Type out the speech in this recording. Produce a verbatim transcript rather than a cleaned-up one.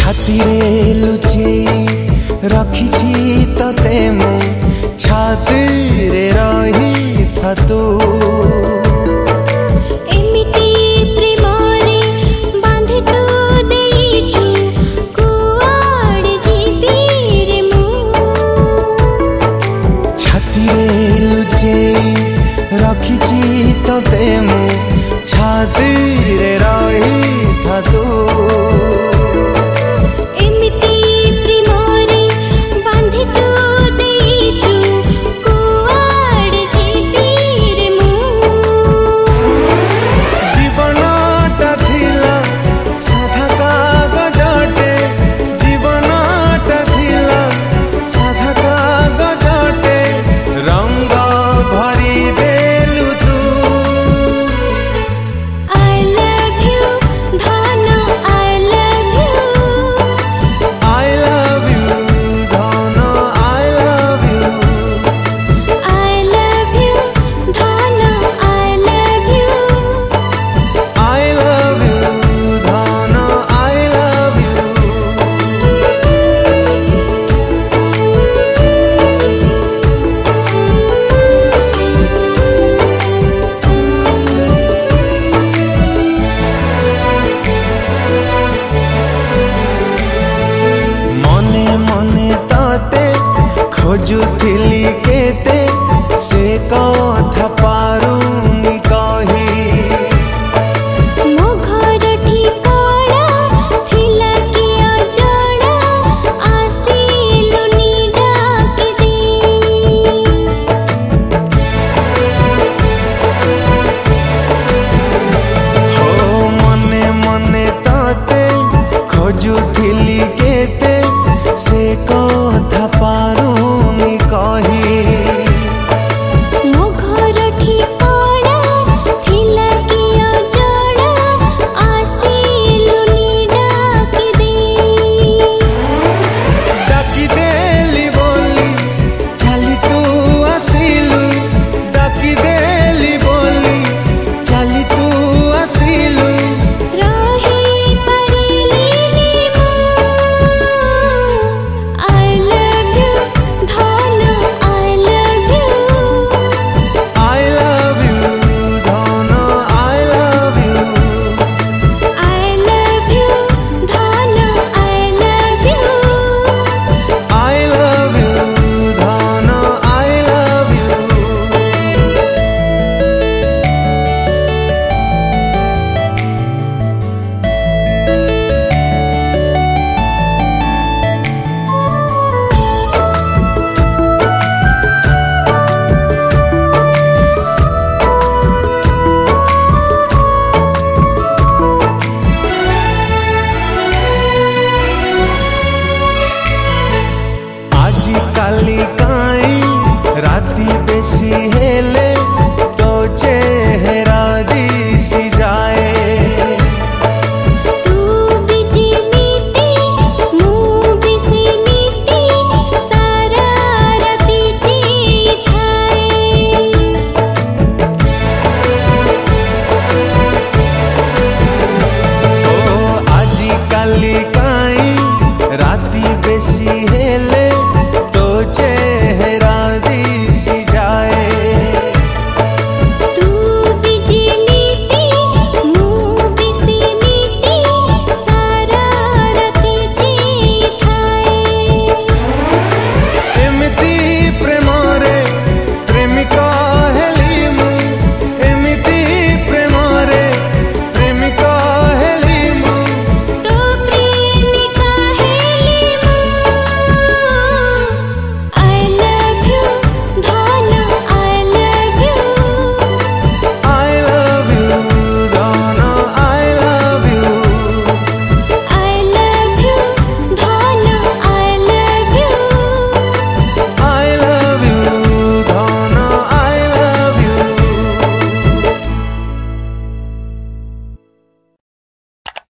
छातीरे लुचेई रखिछि तते मु छातीरे रही था तू रखिछि तते मु छातीरे रही था तू एमिति प्रेमरे बांधि तू देइछु कुआड़ जीबी रे मु जीवनटा थिला साधा कागजटे जीवनटा थिला साधा कागजटे रंग भरी दे खोजुथिली केते से कथा पारुनी कही मो घर ठिकाना थिला कि अजଣା आसिलुनी डाकी दे हो मने मने ताते खोजुथिली